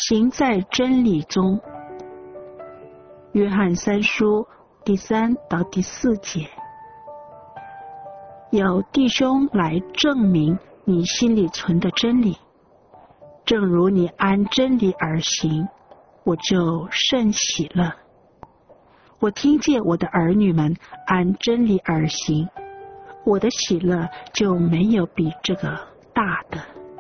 行在真理中。约翰3书第3到第4节。有弟兄来证明你心里存的真理，正如你按真理而行，我就甚喜乐。我听见我的儿女们按真理而行，我的喜乐就没有比这个大的。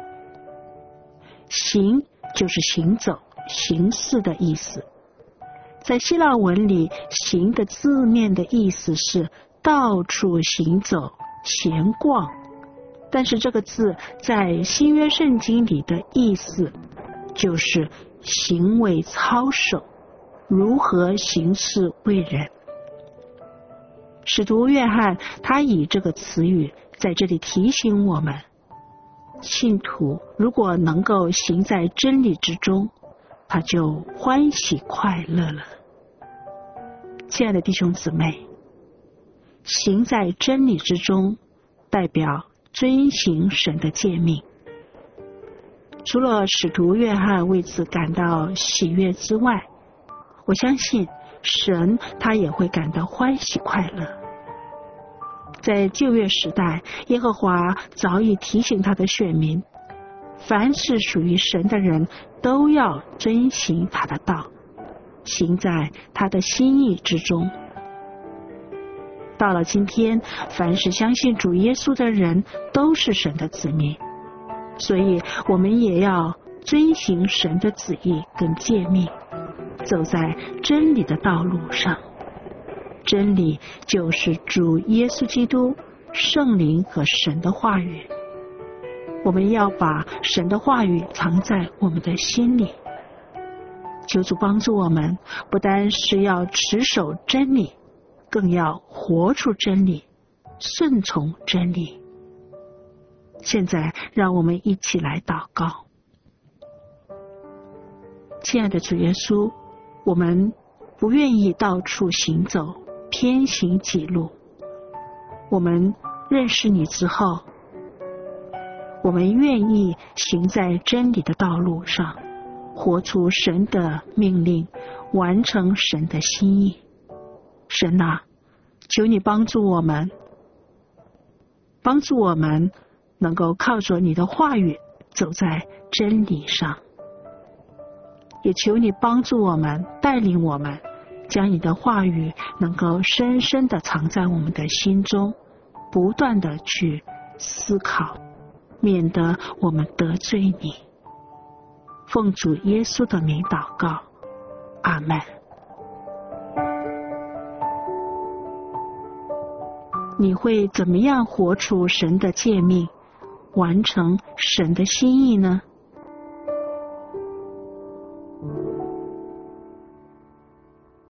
行就是行走、行事的意思。在希腊文里，行的字面的意思是到处行走、闲逛，但是这个字在新约圣经里的意思就是行为操守，如何行事为人。使徒约翰他以这个词语在这里提醒我们，信徒如果能够行在真理之中，他就欢喜快乐了。亲爱的弟兄姊妹，行在真理之中代表遵行神的诫命。除了使徒约翰为此感到喜悦之外，我相信神他也会感到欢喜快乐。在旧约时代，耶和华早已提醒他的选民，凡是属于神的人都要遵行他的道，行在他的心意之中。到了今天，凡是相信主耶稣的人都是神的子民，所以我们也要遵行神的旨意跟诫命，走在真理的道路上。真理就是主耶稣基督、圣灵和神的话语。我们要把神的话语藏在我们的心里。求主帮助我们，不单是要持守真理，更要活出真理，顺从真理。现在让我们一起来祷告。亲爱的主耶稣，我们不愿意到处行走，偏行己路。我们认识你之后，我们愿意行在真理的道路上，活出神的命令，完成神的心意。神啊，求你帮助我们能够靠着你的话语走在真理上，也求你帮助我们，带领我们，将你的话语能够深深地藏在我们的心中，不断地去思考，免得我们得罪你。奉主耶稣的名祷告，阿们。你会怎么样活出神的诫命，完成神的心意呢？